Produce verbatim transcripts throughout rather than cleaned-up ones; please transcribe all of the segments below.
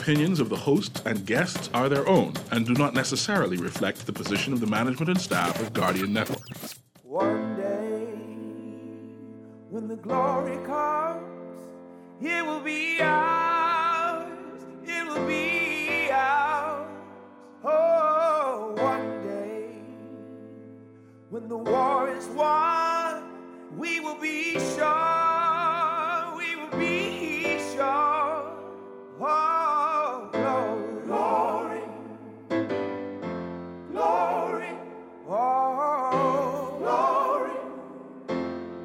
opinions of the host and guests are their own and do not necessarily reflect the position of the management and staff of Guardian Network. One day, when the glory comes, it will be ours, it will be ours. Oh, one day, when the war is won, we will be sure, we will be sure. Oh, glory, glory, oh, glory,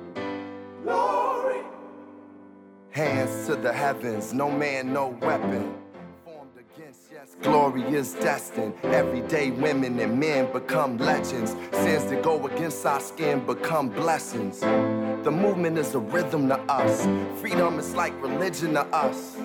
glory. Hands to the heavens, no man, no weapon. Formed against, yes, glory is destined. Everyday women and men become legends. Sins that go against our skin become blessings. The movement is a rhythm to us. Freedom is like religion to us.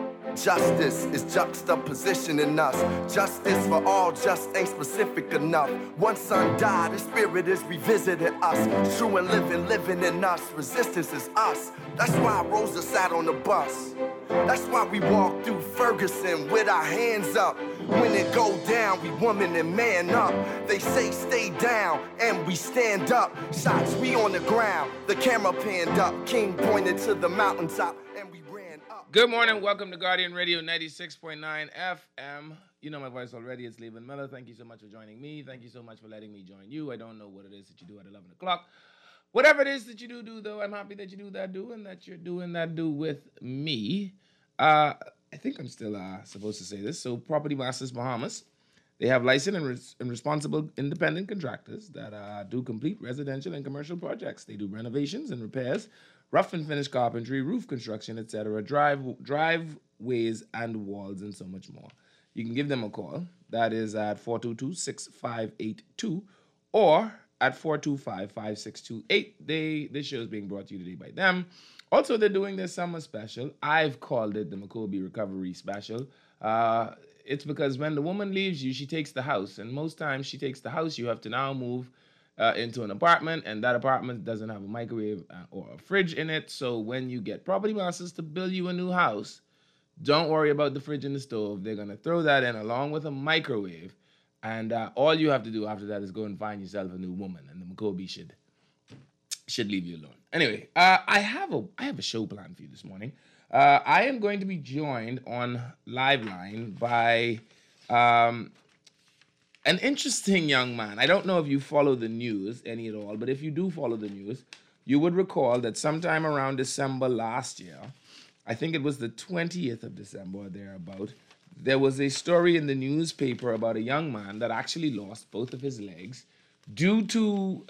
Justice is juxtaposition in us. Justice for all just ain't specific enough. One son died, his spirit is revisiting us. True and living, living in us. Resistance is us. That's why Rosa sat on the bus. That's why we walk through Ferguson with our hands up. When it go down, we woman and man up. They say stay down, and we stand up. Shots, we on the ground. The camera panned up. King pointed to the mountaintop, and we ran up. Good morning. Welcome to Guardian Radio ninety-six point nine F M. You know my voice already. It's Levan Miller. Thank you so much for joining me. Thank you so much for letting me join you. I don't know what it is that you do at eleven o'clock. Whatever it is that you do do, though, I'm happy that you do that do and that you're doing that do with me. Uh, I think I'm still uh, supposed to say this. So Property Masters Bahamas, they have licensed and, res- and responsible independent contractors that uh, do complete residential and commercial projects. They do renovations and repairs, rough and finish carpentry, roof construction, et cetera, drive, driveways and walls, and so much more. You can give them a call. That is at four two two, six five eight two or at four two five, five six two eight. They, this show is being brought to you today by them. Also, they're doing their summer special. I've called it the McCoby Recovery Special. Uh, it's because when the woman leaves you, she takes the house. And most times she takes the house, you have to now move uh, into an apartment. And that apartment doesn't have a microwave uh, or a fridge in it. So when you get Property Masters to build you a new house, don't worry about the fridge and the stove. They're going to throw that in along with a microwave. And uh, all you have to do after that is go and find yourself a new woman. And the McCoby should... should leave you alone. Anyway, uh, I have a I have a show planned for you this morning. Uh, I am going to be joined on Liveline by um, an interesting young man. I don't know if you follow the news any at all, but if you do follow the news, you would recall that sometime around December last year, I think it was the twentieth of December or thereabout, there was a story in the newspaper about a young man that actually lost both of his legs due to...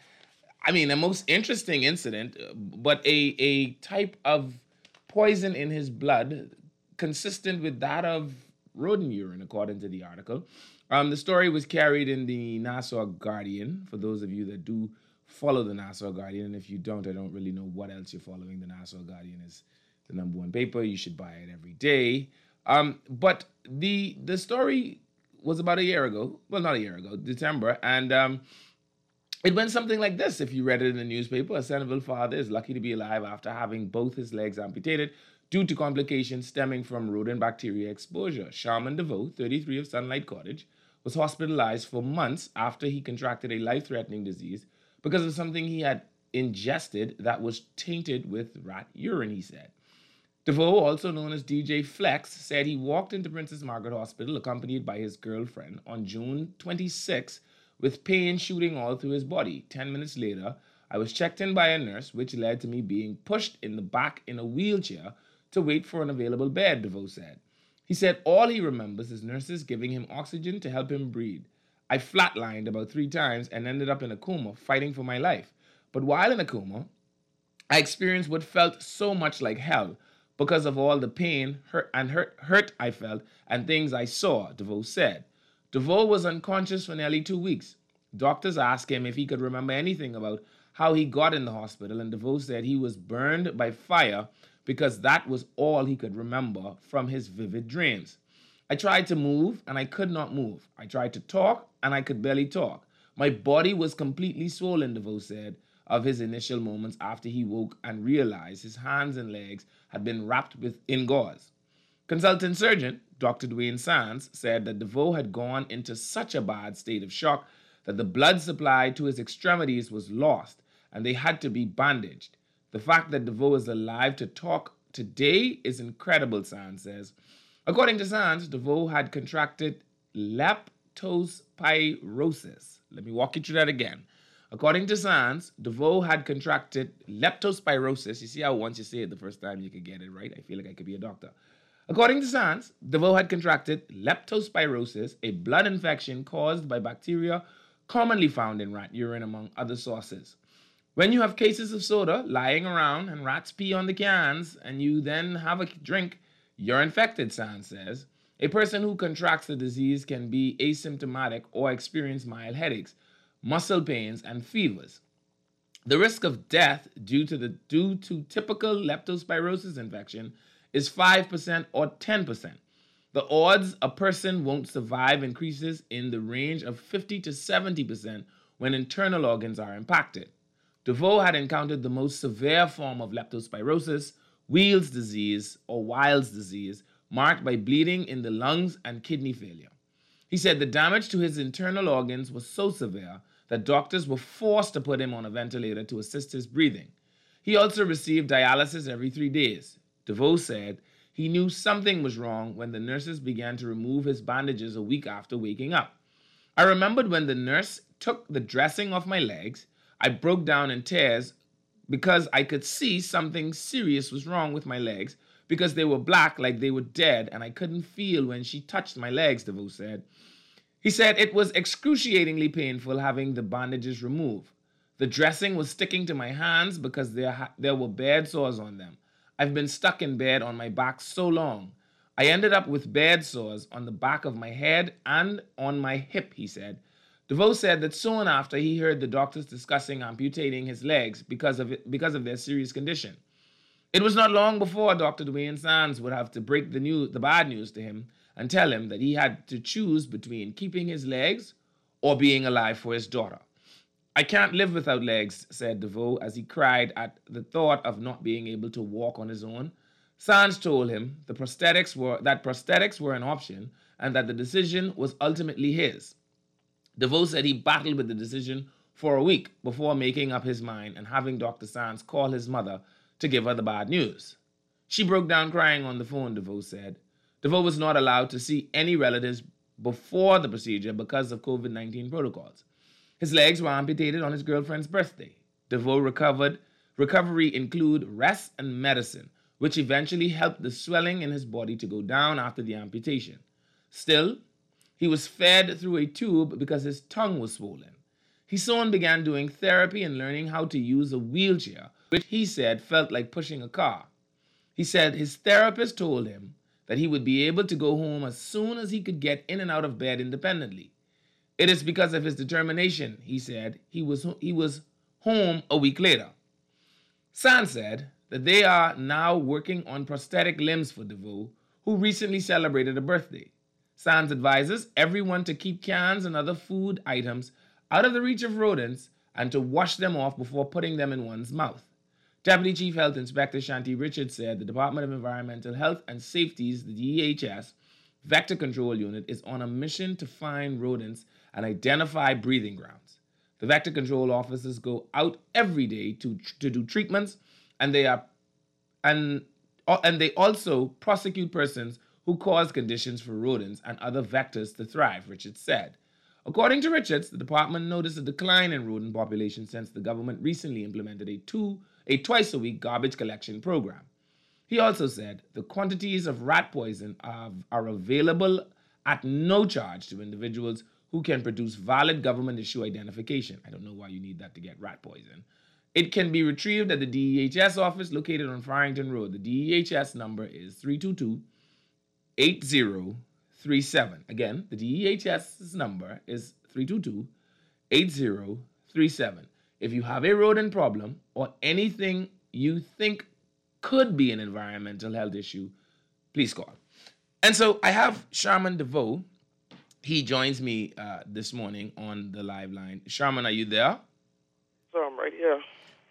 I mean, a most interesting incident, but a, a type of poison in his blood consistent with that of rodent urine, according to the article. Um, the story was carried in the Nassau Guardian, for those of you that do follow the Nassau Guardian. And if you don't, I don't really know what else you're following. The Nassau Guardian is the number one paper. You should buy it every day. Um, but the the story was about a year ago. Well, not a year ago, December. And... Um, It went something like this. If you read it in the newspaper, a Centerville father is lucky to be alive after having both his legs amputated due to complications stemming from rodent bacteria exposure. Sharman DeVoe, thirty-three of Sunlight Cottage, was hospitalized for months after he contracted a life-threatening disease because of something he had ingested that was tainted with rat urine, he said. DeVoe, also known as D J Flex, said he walked into Princess Margaret Hospital accompanied by his girlfriend on June twenty-sixth with pain shooting all through his body. Ten minutes later, I was checked in by a nurse, which led to me being pushed in the back in a wheelchair to wait for an available bed, DeVoe said. He said all he remembers is nurses giving him oxygen to help him breathe. I flatlined about three times and ended up in a coma, fighting for my life. But while in a coma, I experienced what felt so much like hell because of all the pain hurt and hurt, hurt I felt and things I saw, DeVoe said. DeVoe was unconscious for nearly two weeks. Doctors asked him if he could remember anything about how he got in the hospital, and DeVoe said he was burned by fire because that was all he could remember from his vivid dreams. I tried to move, and I could not move. I tried to talk, and I could barely talk. My body was completely swollen, DeVoe said, of his initial moments after he woke and realized his hands and legs had been wrapped with in gauze. Consultant surgeon Doctor Dwayne Sands said that DeVoe had gone into such a bad state of shock that the blood supply to his extremities was lost and they had to be bandaged. The fact that DeVoe is alive to talk today is incredible, Sands says. According to Sands, DeVoe had contracted leptospirosis. Let me walk you through that again. According to Sands, DeVoe had contracted leptospirosis. You see how once you say it the first time you could get it right? I feel like I could be a doctor. According to Sands, DeVoe had contracted leptospirosis, a blood infection caused by bacteria commonly found in rat urine, among other sources. When you have cases of soda lying around and rats pee on the cans and you then have a drink, you're infected, Sands says. A person who contracts the disease can be asymptomatic or experience mild headaches, muscle pains, and fevers. The risk of death due to the due to typical leptospirosis infection is five percent or ten percent. The odds a person won't survive increases in the range of fifty to seventy percent when internal organs are impacted. DeVoe had encountered the most severe form of leptospirosis, Weil's disease or Weil's disease, marked by bleeding in the lungs and kidney failure. He said the damage to his internal organs was so severe that doctors were forced to put him on a ventilator to assist his breathing. He also received dialysis every three days. DeVoe said he knew something was wrong when the nurses began to remove his bandages a week after waking up. I remembered when the nurse took the dressing off my legs, I broke down in tears because I could see something serious was wrong with my legs because they were black like they were dead and I couldn't feel when she touched my legs, DeVoe said. He said it was excruciatingly painful having the bandages removed. The dressing was sticking to my hands because there, ha- there were bad sores on them. I've been stuck in bed on my back so long. I ended up with bad sores on the back of my head and on my hip, he said. DeVoe said that soon after he heard the doctors discussing amputating his legs because of it, because of their serious condition. It was not long before Doctor Dwayne Sands would have to break the news, the bad news to him and tell him that he had to choose between keeping his legs or being alive for his daughter. I can't live without legs, said DeVoe as he cried at the thought of not being able to walk on his own. Sands told him the prosthetics were, that prosthetics were an option and that the decision was ultimately his. DeVoe said he battled with the decision for a week before making up his mind and having Doctor Sands call his mother to give her the bad news. She broke down crying on the phone, DeVoe said. DeVoe was not allowed to see any relatives before the procedure because of covid nineteen protocols. His legs were amputated on his girlfriend's birthday. DeVoe recovered. Recovery include rest and medicine, which eventually helped the swelling in his body to go down after the amputation. Still, he was fed through a tube because his tongue was swollen. He soon began doing therapy and learning how to use a wheelchair, which he said felt like pushing a car. He said his therapist told him that he would be able to go home as soon as he could get in and out of bed independently. It is because of his determination, he said, he was, he was home a week later. Sands said that they are now working on prosthetic limbs for DeVoe, who recently celebrated a birthday. Sands advises everyone to keep cans and other food items out of the reach of rodents and to wash them off before putting them in one's mouth. Deputy Chief Health Inspector Shanti Richards said the Department of Environmental Health and Safety's, the D E H S, Vector Control Unit is on a mission to find rodents and identify breeding grounds. The Vector Control officers go out every day to, to do treatments, and they are and, and they also prosecute persons who cause conditions for rodents and other vectors to thrive, Richards said. According to Richards, the department noticed a decline in rodent population since the government recently implemented a two, a twice-a-week garbage collection program. He also said the quantities of rat poison are, are available at no charge to individuals who can produce valid government issue identification. I don't know why you need that to get rat poison. It can be retrieved at the D E H S office located on Farrington Road. The D E H S number is three two two, eight zero three seven. Again, the D E H S's number is three two two, eight zero three seven. If you have a rodent problem or anything you think could be an environmental health issue, please call. And so I have Sharman DeVoe. He joins me uh, this morning on the live line. Sharman, are you there? So I'm right here.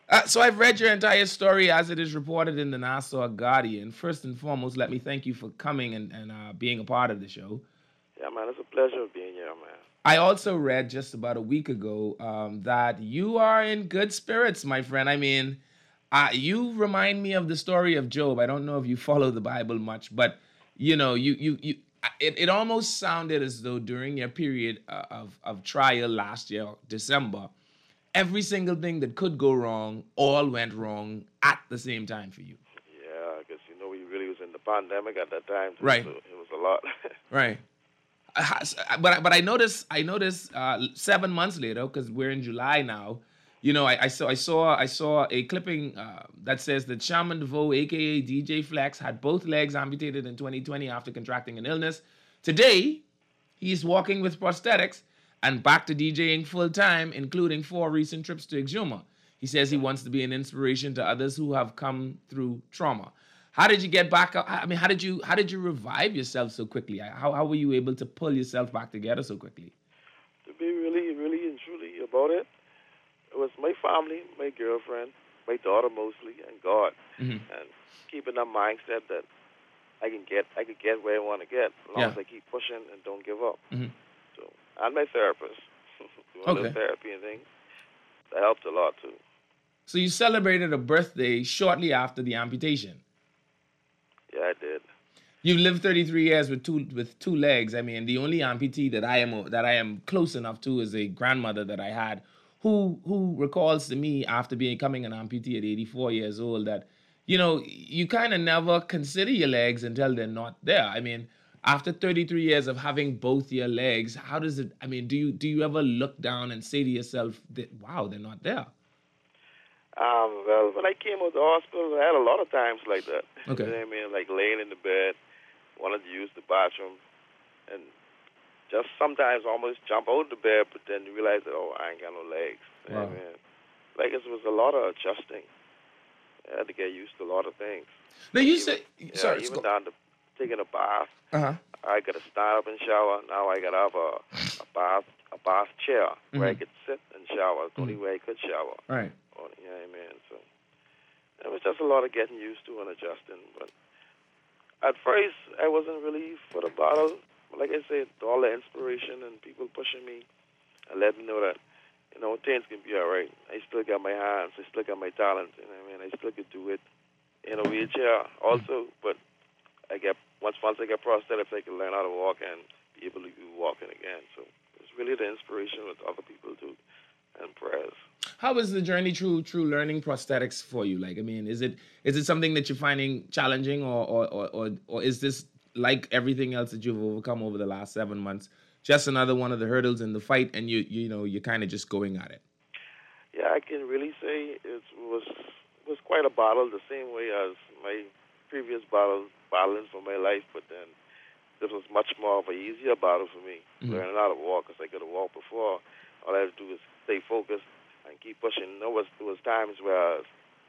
Uh, so I've read your entire story as it is reported in the Nassau Guardian. First and foremost, let me thank you for coming and, and uh, being a part of the show. Yeah, man, it's a pleasure being here, man. I also read just about a week ago um, that you are in good spirits, my friend. I mean, uh, you remind me of the story of Job. I don't know if you follow the Bible much, but you know, you you you. It, it almost sounded as though during your period uh, of of trial last year, December, every single thing that could go wrong all went wrong at the same time for you. Yeah, because, you know, we really was in the pandemic at that time, too, Right. so it was a lot. Right. Uh, But but I noticed I noticed uh, seven months later, because we're in July now. You know, I, I saw I saw I saw a clipping uh, that says that Shaman DeVoe, aka D J Flex, had both legs amputated in twenty twenty after contracting an illness. Today, he's walking with prosthetics and back to DJing full time, including four recent trips to Exuma. He says he wants to be an inspiration to others who have come through trauma. How did you get back up? I mean, how did you how did you revive yourself so quickly? How how were you able to pull yourself back together so quickly? To be really, really and truly about it, it was my family, my girlfriend, my daughter mostly, and God, Mhm. and keeping that mindset that I can get, I can get where I want to get, as long Yeah. as I keep pushing and don't give up. Mhm. So, and my therapist, doing a Okay. little therapy and things, that helped a lot too. So you celebrated a birthday shortly after the amputation. Yeah, I did. You've lived thirty-three years with two with two legs. I mean, the only amputee that I am that I am close enough to is a grandmother that I had, who who recalls to me after becoming an amputee at eighty-four years old that, you know, you kind of never consider your legs until they're not there. I mean, after thirty-three years of having both your legs, how does it? I mean, do you do you ever look down and say to yourself that, wow, they're not there? Um, well, when I came out of the hospital, I had a lot of times like that. Okay. You know what I mean? Like laying in the bed, wanted to use the bathroom, and just sometimes almost jump out of the bed, but then you realize that, oh, I ain't got no legs. You know Wow. what I mean? Like it was a lot of adjusting. I had to get used to a lot of things. Now you Even- say, Yeah, sorry, even down to taking a bath. uh huh, I got to stand up and shower. Now I got to have a, a bath a bath chair where I Mhm. could sit and shower. It's the only Mhm. way I could shower. right. Or, you know what I mean? So it was just a lot of getting used to and adjusting. But at first, I wasn't really for the battle. Like I said, all the inspiration and people pushing me and let me know that, you know, things can be all right. I still got my hands. I still got my talent. You know what I mean? I still could do it in a wheelchair also. But I get once once I get prosthetics, I can learn how to walk and be able to be walking again. So it's really the inspiration with other people too and prayers. How is the journey through through learning prosthetics for you? Like, I mean, is it is it something that you're finding challenging, or or or or, or is this like everything else that you've overcome over the last seven months, just another one of the hurdles in the fight, and you you know you're kind of just going at it? Yeah, I can really say it was was quite a battle, the same way as my previous battle battling for my life. But then this was much more of an easier battle for me, Mhm. learning how to walk, because I could have walked before. All I had to do was stay focused and keep pushing. There was there was times where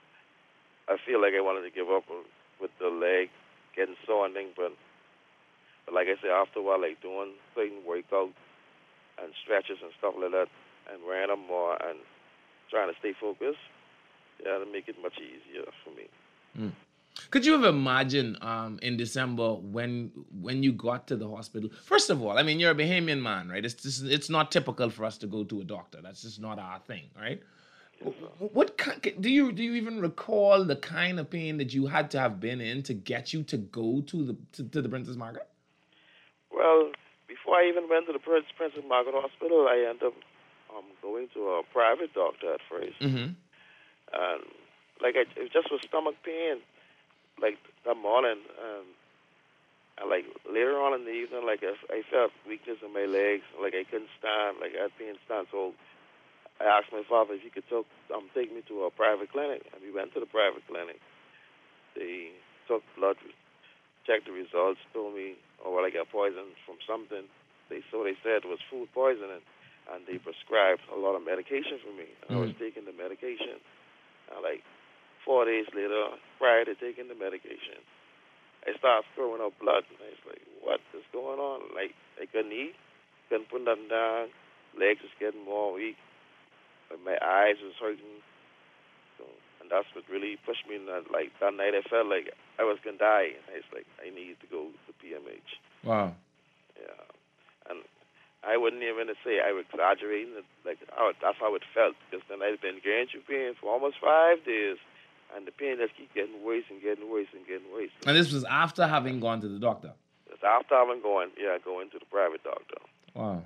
I feel like I wanted to give up with the leg getting sore and things, but but like I said, after a while, like doing certain workouts and stretches and stuff like that, and wearing them more and trying to stay focused, yeah, to make it much easier for me. Mm. Could you have imagined um, in December when when you got to the hospital? First of all, I mean, you're a Bahamian man, right? It's just, it's not typical for us to go to a doctor. That's just not our thing, right? Wh- What ki- do you do you even recall the kind of pain that you had to have been in to get you to go to the to, to the Princess Margaret? Well, before I even went to the Prince Princess Margaret Hospital, I ended up um, going to a private doctor at first, Mm-hmm. and like I, it just was stomach pain, like that morning, um, and like later on in the evening, like I, I felt weakness in my legs, like I couldn't stand, like I couldn't stand. So I asked my father if he could talk, um, take me to a private clinic, and we went to the private clinic. They took blood, checked the results, told me, oh, well, I got poisoned from something. They so they said it was food poisoning, and they prescribed a lot of medication for me. And I was Mhm. taking the medication. And like four days later, prior to taking the medication, I started throwing up blood. And I was like, what is going on? Like, I couldn't eat, couldn't put nothing down, legs was getting more weak, and my eyes was hurting. So And that's what really pushed me. In that, like that night, I felt like I was gonna die, and I was like, I need to go to P M H. Wow. Yeah, and I wouldn't even say I was exaggerating. Like how, that's how it felt, because then I'd been going through pain for almost five days, and the pain just keep getting worse and getting worse and getting worse. And this was after having gone to the doctor. It's after having gone, yeah, going to the private doctor. Wow.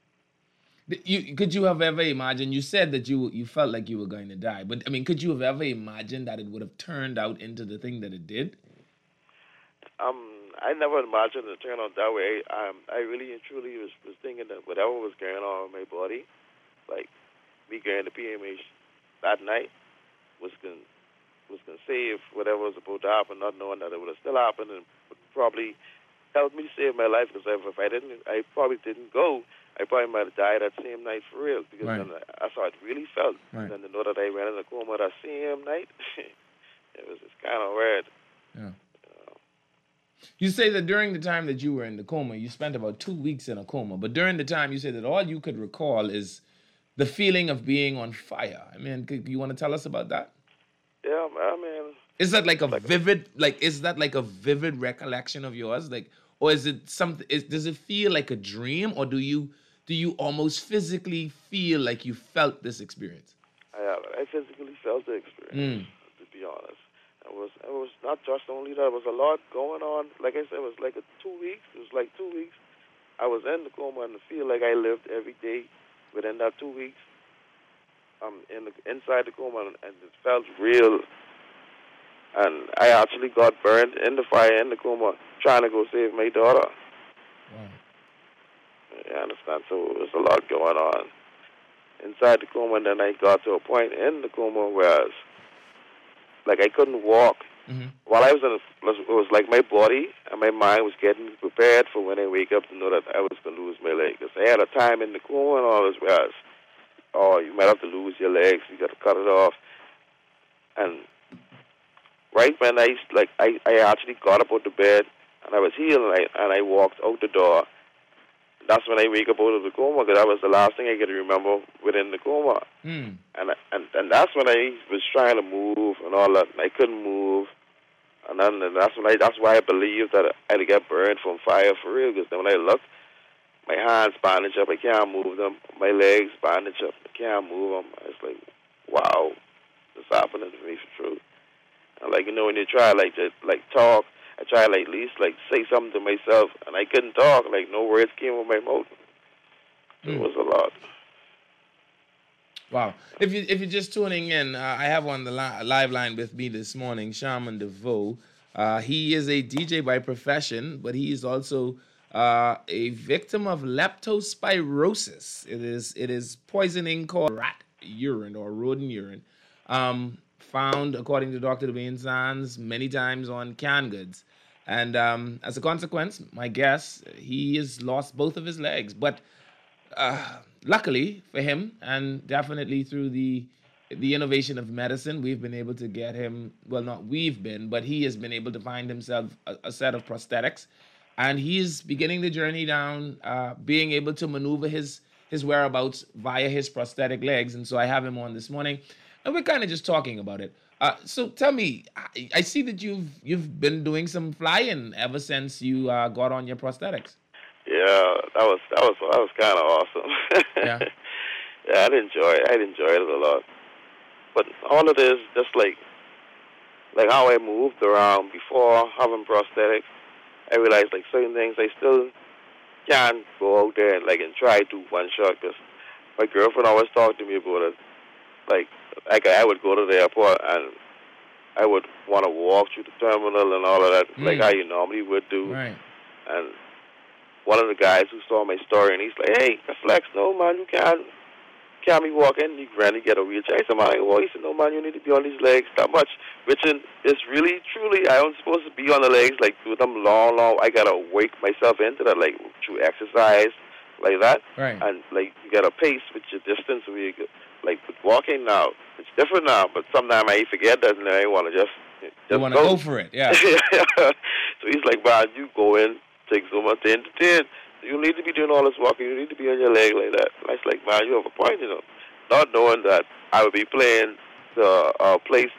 You could you have ever imagined? You said that you you felt like you were going to die, but I mean, could you have ever imagined that it would have turned out into the thing that it did? Um, I never imagined it turned out that way. Um, I really and truly was, was thinking that whatever was going on with my body, like me going to P M H that night, was going was going to save whatever was about to happen, not knowing that it would have still happened, and would probably help me save my life. Because if I didn't, I probably didn't go. I probably might have died that same night for real, because Right. then that's how it really felt. Right. Then to know that I went in a coma that same night, it was just kind of weird. Yeah. You say that during the time that you were in the coma, you spent about two weeks in a coma. But during the time, you say that all you could recall is the feeling of being on fire. I mean, could, you want to tell us about that? Yeah, I mean, Is that like a vivid, like, is that like a vivid recollection of yours? Like, or is it something, is, does it feel like a dream, or do you, do you almost physically feel like you felt this experience? I, I physically felt the experience, to be honest. It was, it was not just only that, it was a lot going on. Like I said, it was like a two weeks. It was like two weeks. I was in the coma and I feel like I lived every day within that two weeks. Um, in the, inside the coma, and, and it felt real. And I actually got burned in the fire in the coma, trying to go save my daughter. Wow. You understand? So it was a lot going on inside the coma, and then I got to a point in the coma where, like, I couldn't walk. Mm-hmm. While I was in, a, it was like my body and my mind was getting prepared for when I wake up to know that I was going to lose my leg. Because I had a time in the coma and all this, whereas, oh, you might have to lose your legs, you got to cut it off. And right when I, like, I, I actually got up out the bed and I was healed, and I, and I walked out the door. That's when I wake up out of the coma, because that was the last thing I could remember within the coma. Mm. And, and and that's when I was trying to move and all that, and I couldn't move. And then and that's when I that's why I believed that I'd get burned from fire for real. Because then when I looked, my hands bandaged up, I can't move them. My legs bandaged up, I can't move them. I was like, wow, this happening to me for true. And like, you know, when you try like to like talk, I tried like at least like say something to myself, and I couldn't talk. Like no words came from my mouth. It Mm. was a lot. Wow. If you if you're just tuning in, uh, I have on the li- live line with me this morning, Shaman DeVoe. Uh, he is a D J by profession, but he is also uh, a victim of leptospirosis. It is it is poisoning called rat urine or rodent urine, um, found according to Doctor Dwayne Sands many times on canned goods. And um, as a consequence, my guess, he has lost both of his legs. But uh, luckily for him, and definitely through the the innovation of medicine, we've been able to get him, well, not we've been, but he has been able to find himself a, a set of prosthetics. And he's beginning the journey down, uh, being able to maneuver his, his whereabouts via his prosthetic legs. And so I have him on this morning, and we're kind of just talking about it. Uh, so tell me, I, I see that you've you've been doing some flying ever since you uh, got on your prosthetics. Yeah, that was that was that was kind of awesome. Yeah. Yeah, I'd enjoy it. I'd enjoy it a lot. But all of this, just like like how I moved around before having prosthetics, I realized like certain things I still can't go out there and like and try to one shot. Because my girlfriend always talked to me about it. Like like I would go to the airport and I would want to walk through the terminal and all of that, Mm. like how you normally would do. Right. And one of the guys who saw my story, and he's like, "Hey, Flex, no man, you can't, can't be walking. You can get a wheelchair." I said, "Man, well," he said, "No man, you need to be on these legs that much." Which is really, truly, I am supposed to be on the legs like with them long, long. I gotta wake myself into that, like through exercise, like that. Right. And like you gotta pace with your distance. Where you go, like with walking now, it's different now. But sometimes I forget that, and I want to just, just You want to go. go for it, yeah. So he's like, "Man, you go in. Take so much to entertain. You need to be doing all this walking. You need to be on your leg like that." And I was like, "Man, you have a point, you know." Not knowing that I would be playing the uh, place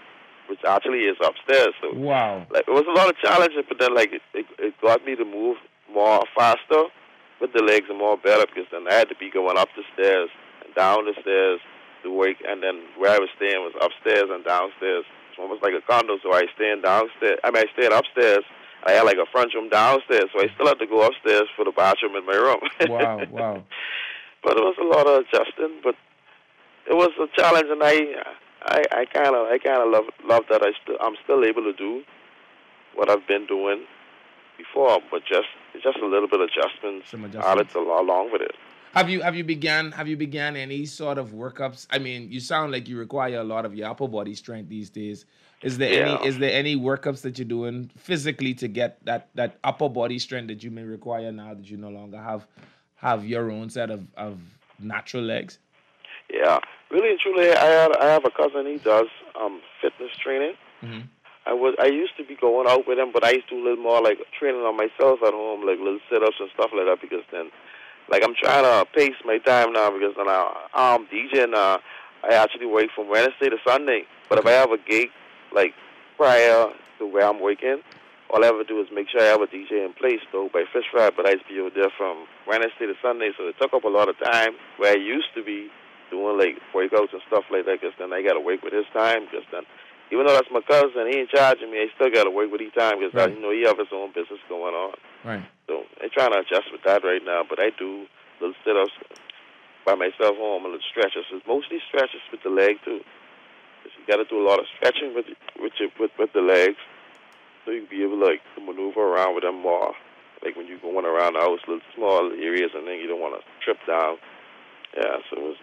which actually is upstairs. So Wow. like it was a lot of challenges, but then like it, it, it got me to move more faster with the legs and more better, because then I had to be going up the stairs and down the stairs to work, and then where I was staying was upstairs and downstairs. It's almost like a condo, so I staying downstairs. I mean, I stayed upstairs. I had like a front room downstairs, so I still had to go upstairs for the bathroom in my room. Wow, wow. But it was a lot of adjusting, but it was a challenge, and I, I, I kind of, I kind of love, love that I still, I'm still able to do what I've been doing before, but just, just a little bit of adjustments, Some adjustments. added along with it. Have you have you began have you began any sort of workups? I mean, you sound like you require a lot of your upper body strength these days. Is there Yeah. any is there any workups that you're doing physically to get that, that upper body strength that you may require now that you no longer have have your own set of, of natural legs? Yeah, really and truly, I had, I have a cousin. He does um, fitness training. Mm-hmm. I was I used to be going out with him, but I used to do a little more like training on myself at home, like little sit-ups and stuff like that. Because then, like I'm trying to pace my time now, because then I, I'm DJing now. I actually work from Wednesday to Sunday. But if I have a gig like prior to where I'm working, all I ever do is make sure I have a D J in place though by Fish Fry. But I used to be over there from Wednesday to Sunday, so it took up a lot of time where I used to be doing like workouts and stuff like that. Because then I got to work with his time. Because then, even though that's my cousin, he ain't charging me, I still got to work with his time, because Right. you know he have his own business going on. Right. So I'm trying to adjust with that right now. But I do little sit-ups by myself home, a little stretches. It's mostly stretches with the leg too. 'Cause you got to do a lot of stretching with with your, with with the legs, so you can be able like to maneuver around with them more. Like when you're going around the house, little small areas, and then you don't want to trip down. Yeah, so it was.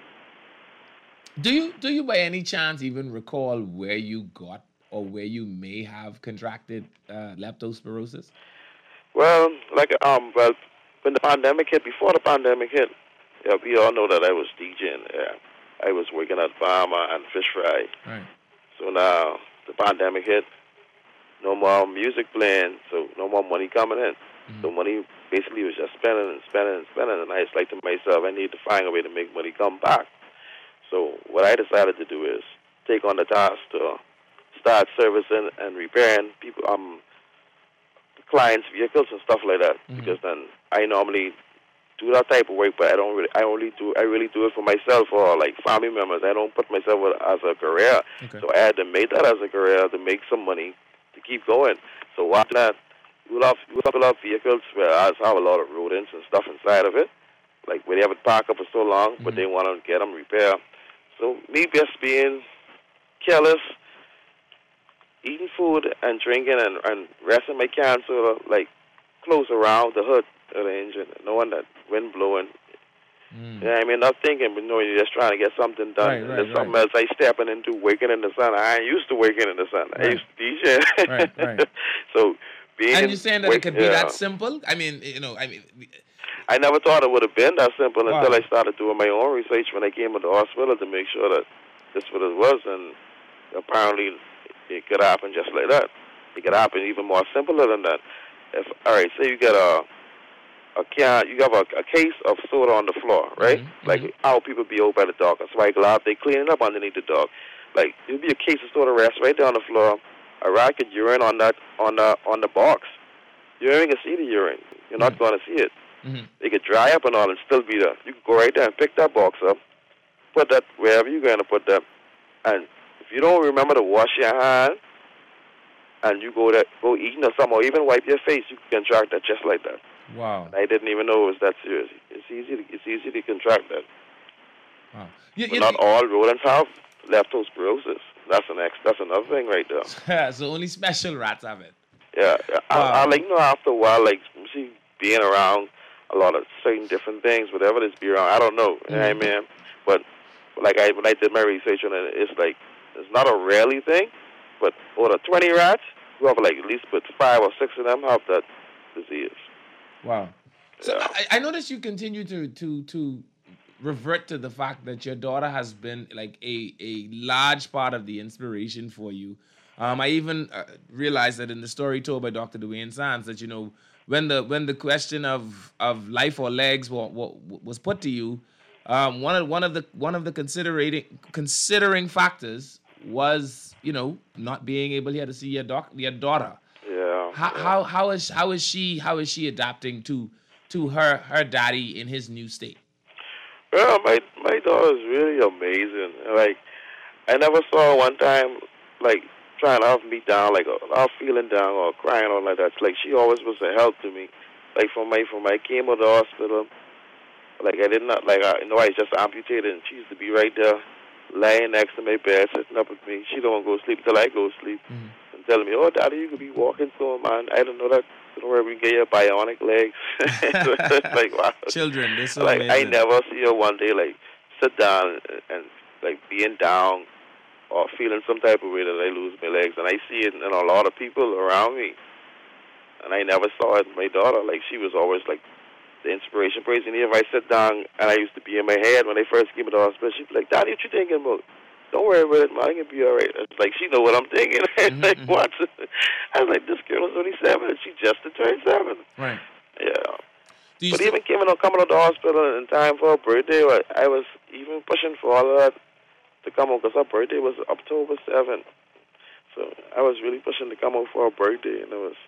Do you do you by any chance even recall where you got or where you may have contracted uh, leptospirosis? Well, like um, well, when the pandemic hit, before the pandemic hit, yeah, we all know that I was DJing. Yeah, I was working at Farmer and Fish Fry. Right. So now the pandemic hit, no more music playing, so no more money coming in. Mm-hmm. So money basically was just spending and spending and spending, and I just like to myself, I need to find a way to make money come back. So what I decided to do is take on the task to start servicing and repairing people, um, clients' vehicles and stuff like that. Mhm. Because then I normally do that type of work, but I don't really, I only do, I really do it for myself or like family members. I don't put myself as a career. Okay. So I had to make that as a career to make some money to keep going. So why not? We love, we have a lot of vehicles where I have a lot of rodents and stuff inside of it, like where they have it parked up for so long, but Mhm. they want to get them repaired. So me just being careless, eating food and drinking and, and resting my can sort of like close around the hood of the engine, knowing that wind blowing. Mm. Yeah, I mean, not thinking, but knowing you're just trying to get something done. Right, And right, there's something right. else I stepping into, waking in the sun. I ain't used to waking in the sun. I Right. used to D J. Right, right. So being And in- you're saying that wake- it could be yeah. that simple? I mean, you know, I mean, I never thought it would have been that simple Wow. until I started doing my own research when I came to the hospital to make sure that this what it was, and apparently it could happen just like that. It could happen even more simpler than that. If all right, say you get a a can, you have a, a case of soda on the floor, right? Mhm, Like mhm. how people be over by the dog, and somebody go out, they clean it up underneath the dog. Like there'll be a case of soda rest right there on the floor. A rat could urine on that on the on the box. You ain't gonna see the urine. You're not Mhm. going to see it. Mhm. It could dry up and all and still be there. You can go right there and pick that box up, put that wherever you're going to put that. And if you don't remember to wash your hand and you go there, go eating or something, or even wipe your face, you can contract that just like that. Wow. I didn't even know it was that serious. It's easy to, it's easy to contract that. Wow. You, But you- not all rodents have leptospirosis. That's an ex, that's another thing right there. so only special rats have it. Yeah, I, Wow. I like, you know, after a while, like, see, being around a lot of certain different things, whatever this be around, I don't know, you know what I Mhm. mean? But, like, I when I did my research on it, it's like, it's not a rarely thing, but out of twenty rats, you have, like, at least but five or six of them have that disease. Wow. So Yeah. I, I noticed you continue to to to revert to the fact that your daughter has been like a a large part of the inspiration for you. Um, I even uh, realized that in the story told by Doctor Dwayne Sands that you know when the when the question of of life or legs wa- wa- was put to you, um, one of one of the one of the considering considering factors was, you know, not being able here to see your doc, your daughter. Yeah. How yeah. how how is how is she how is she adapting to to her her daddy in his new state? Well, my my daughter is really amazing. Like, I never saw her one time like trying to have me down, like or feeling down or crying or like that. Like she always was a help to me. Like from my from my came to the hospital, like I did not like I you know I just amputated and she used to be right there, laying next to my bed, sitting up with me. She don't go to sleep till I go to sleep, Mhm. and telling me, "Oh, Daddy, you could be walking so man. I don't know that. Don't worry, we get your bionic legs." Like wow. Children, they're so Like I amazing. never see her one day like sit down and like being down or feeling some type of way that I lose my legs, and I see it in a lot of people around me, and I never saw it in my daughter. Like she was always like the inspiration. Praising me if I sit down, and I used to be in my head when they first came to the hospital. She'd be like, "Daddy, what you thinking about? Don't worry about it, man. I can be all right." It's like she know what I'm thinking. Mhm, Like mhm. what? I was like, this girl is only seven, and she just turned seven. Right. Yeah. Do you But still, even coming coming to the hospital in time for her birthday, I, I was even pushing for all of that to come out because her birthday was October seventh. So I was really pushing to come out for her birthday, and it was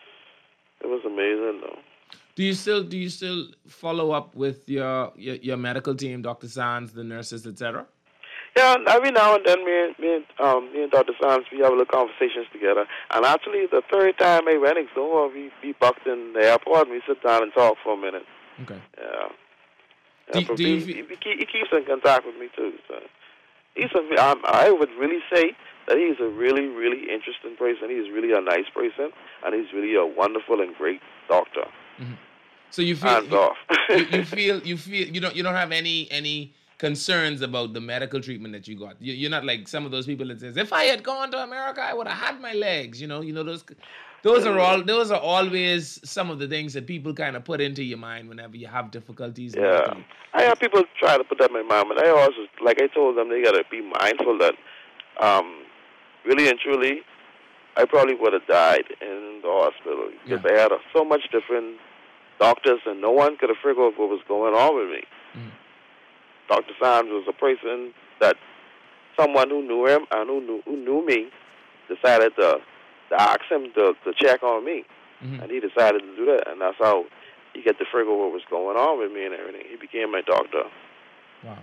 it was amazing though. do you still do you still follow up with your your, your medical team, Doctor Sands, the nurses, et cetera? Yeah, and every now and then, me and me and, um, me and Doctor Sands, we have a little conversations together. And actually, the third time I went, so we we bucked in the airport, and we sit down and talk for a minute. Okay. Yeah. Do- Yeah, but do he, you he, feel- he, keep- he keeps in contact with me too. So he's a, um, I would really say that he's a really, really interesting person. He's really a nice person, and he's really a wonderful and great doctor. So you feel Hands you, off. you, you feel you feel you don't you don't have any any concerns about the medical treatment that you got. You, you're not like some of those people that says, if I had gone to America, I would have had my legs. You know, you know those those are all those are always some of the things that people kind of put into your mind whenever you have difficulties Yeah, medically. I have people try to put that in my mind, but I also, like I told them, they gotta be mindful that, um, really and truly, I probably would have died in the hospital because Yeah. they had uh, so much different doctors, and no one could have figured out what was going on with me. Mhm. Doctor Sands was a person that someone who knew him and who knew who knew me decided to, to ask him to, to check on me, Mhm. and he decided to do that, and that's how he got to figure out what was going on with me and everything. He became my doctor. Wow.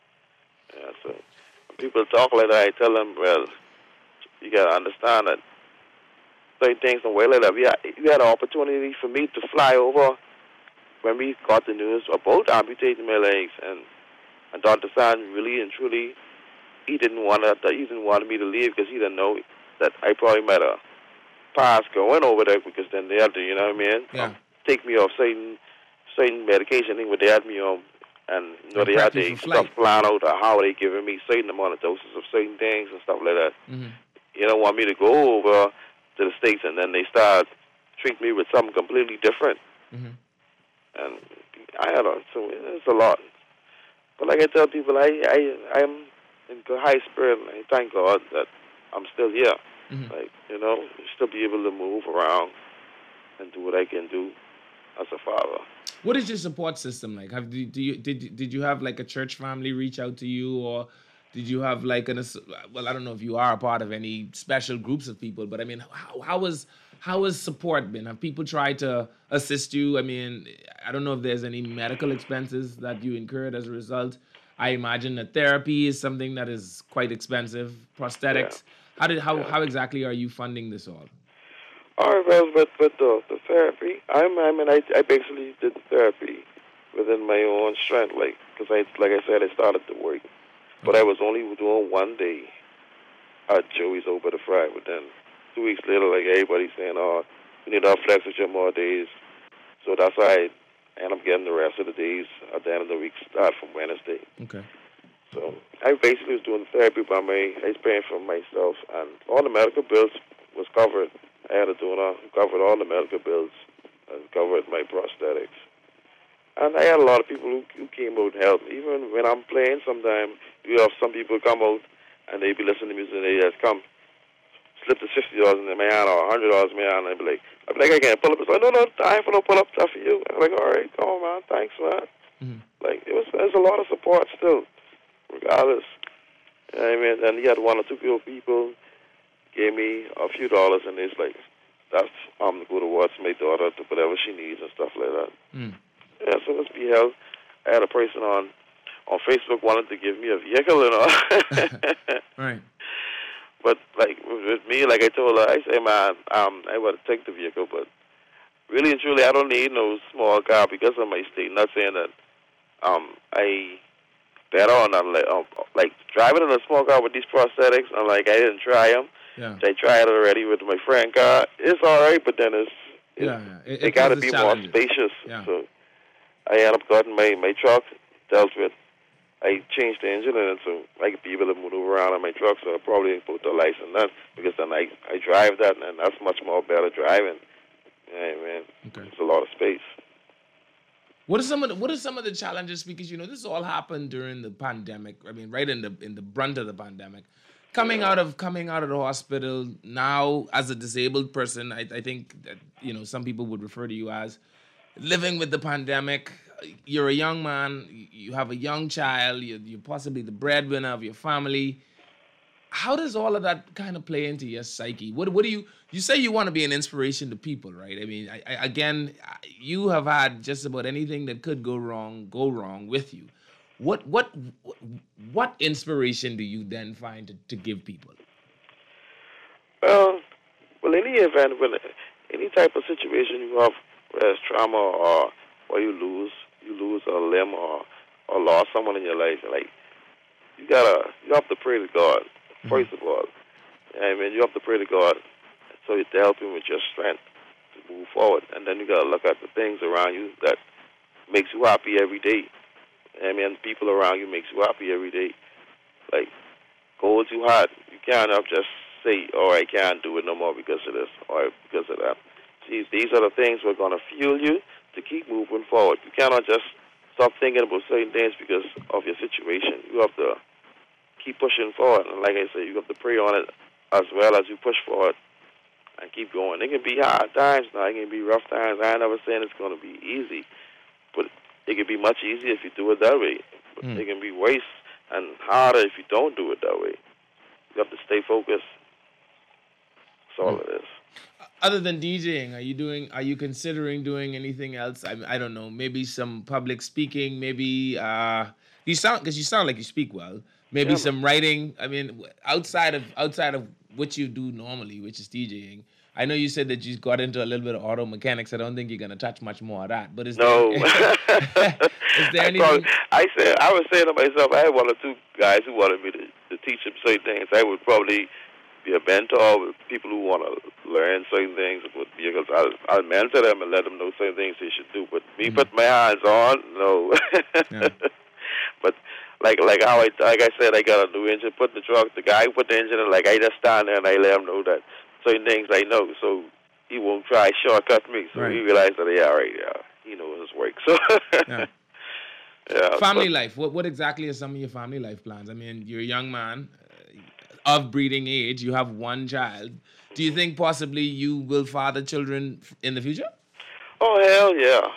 Yeah, so when people talk like that, I tell them, well, you gotta understand that certain things don't work like that. We had, we had an opportunity for me to fly over when we got the news about amputating my legs, and and Doctor San really and truly, he didn't want to, he didn't want me to leave because he didn't know that I probably might have passed going over there because then they had to, you know what I mean? Yeah. Um, take me off certain certain medication thing what they had me on, and you know And they had prep you the for stuff flight. plan out of how they giving me certain amount of doses of certain things and stuff like that. Mhm. You don't want me to go over to the States and then they start treat me with something completely different. Mhm. And I had a, so it's a lot. But like I tell people, I I I'm in good high spirit, and I thank God that I'm still here. Mhm. Like you know, still be able to move around and do what I can do as a father. What is your support system like? Have do, do you did did you have like a church family reach out to you, or did you have like an ass- well, I don't know if you are a part of any special groups of people, but I mean, how how was how has support been? Have people tried to assist you? I mean, I don't know if there's any medical expenses that you incurred as a result. I imagine that therapy is something that is quite expensive. Prosthetics. How did how Yeah. how exactly are you funding this all? All right, well, with with the the therapy, I'm I mean I I basically did the therapy within my own strength, like because I like I said I started to work, but I was only doing one day at Joey's over the Friday. But then two weeks later, like everybody's saying, oh, you need to flex with your more days, so that's why I end up getting the rest of the days at the end of the week start from Wednesday. Okay. So I basically was doing the therapy by me. I was paying for myself, and all the medical bills was covered. I had a donor who covered all the medical bills and covered my prosthetics. And I had a lot of people who, who came out and helped me. Even when I'm playing, sometimes you have some people come out and they be listening to music and they just come, slip the fifty dollars in my hand or one hundred dollars in my hand, and I'd be like, I'd be like, I can't pull up. It's like, no, no, I ain't for no pull up stuff for you. I'm like, all right, come on, man, thanks, man. Mhm. Like, it was, there's a lot of support still, regardless. I mean, and he had one or two people people gave me a few dollars, and it's like, that's um to go towards my daughter to whatever she needs and stuff like that. Mm. Yeah, so let's be held. I had a person on on Facebook wanted to give me a vehicle and all. Right. But like with me, like I told her, I say, man, um, I want to take the vehicle, but really and truly, I don't need no small car because of my state. Not saying that um I better or not. Like, um, like driving in a small car with these prosthetics, I'm like, I didn't try them. Yeah. I tried it already with my friend car. It's all right, but then it's, it's Yeah, yeah. It, it, it got to poses be more challenges. spacious. Yeah. So I ended up getting my, my truck dealt with. I changed the engine in it so I could be able to maneuver around in my truck. So I probably put the lights in that because then I, I drive that, and that's much more better driving. Yeah, man. Okay. It's a lot of space. What are some of the, what are some of the challenges? Because you know this all happened during the pandemic. I mean, right in the in the brunt of the pandemic. Coming out of coming out of the hospital now as a disabled person, I, I think that you know some people would refer to you as living with the pandemic. You're a young man. You have a young child. You're, you're possibly the breadwinner of your family. How does all of that kind of play into your psyche? What what do you you say you want to be an inspiration to people, right? I mean, I, I, again, you have had just about anything that could go wrong go wrong with you. What what what inspiration do you then find to, to give people? Well, well, any event, when any type of situation you have, whether it's trauma or or you lose you lose a limb or or lost someone in your life, like you gotta you have to pray to God first of all. I mean, you have to pray to God so to help you with your strength to move forward, and then you gotta look at the things around you that makes you happy every day. I mean, people around you makes you happy every day. Like, goals you had, you can't just say, oh, I can't do it no more because of this or because of that. See, these are the things that are going to fuel you to keep moving forward. You cannot just stop thinking about certain things because of your situation. You have to keep pushing forward. And like I said, you have to pray on it as well as you push forward and keep going. It can be hard times now. It can be rough times. I ain't never saying it's going to be easy, but it can be much easier if you do it that way. But Mm. it can be worse and harder if you don't do it that way. You have to stay focused. That's all Mm. it is. Other than DJing, are you doing? Are you considering doing anything else? I I don't know. Maybe some public speaking. Maybe uh, you sound because you sound like you speak well. Maybe Yeah, some writing. I mean, outside of outside of what you do normally, which is DJing. I know you said that you got into a little bit of auto mechanics. I don't think you're gonna touch much more of that. But is No. there, is there I, anything? probably, I said I was saying to myself, I had one or two guys who wanted me to, to teach them certain things. I would probably be a mentor with people who want to learn certain things about vehicles. I'll, I'll mentor them and let them know certain things they should do. But me Mhm. put my hands on, no. Yeah. But like like how I like I said, I got a new engine put in the truck. The guy who put the engine in, like I just stand there and I let him know that certain things I know, so he won't try shortcut me. So Right. he realized that yeah, right, yeah, he knows his work. So Yeah. yeah, Family but- life. What what exactly are some of your family life plans? I mean, you're a young man uh, of breeding age. You have one child. Do you think possibly you will father children f- in the future? Oh hell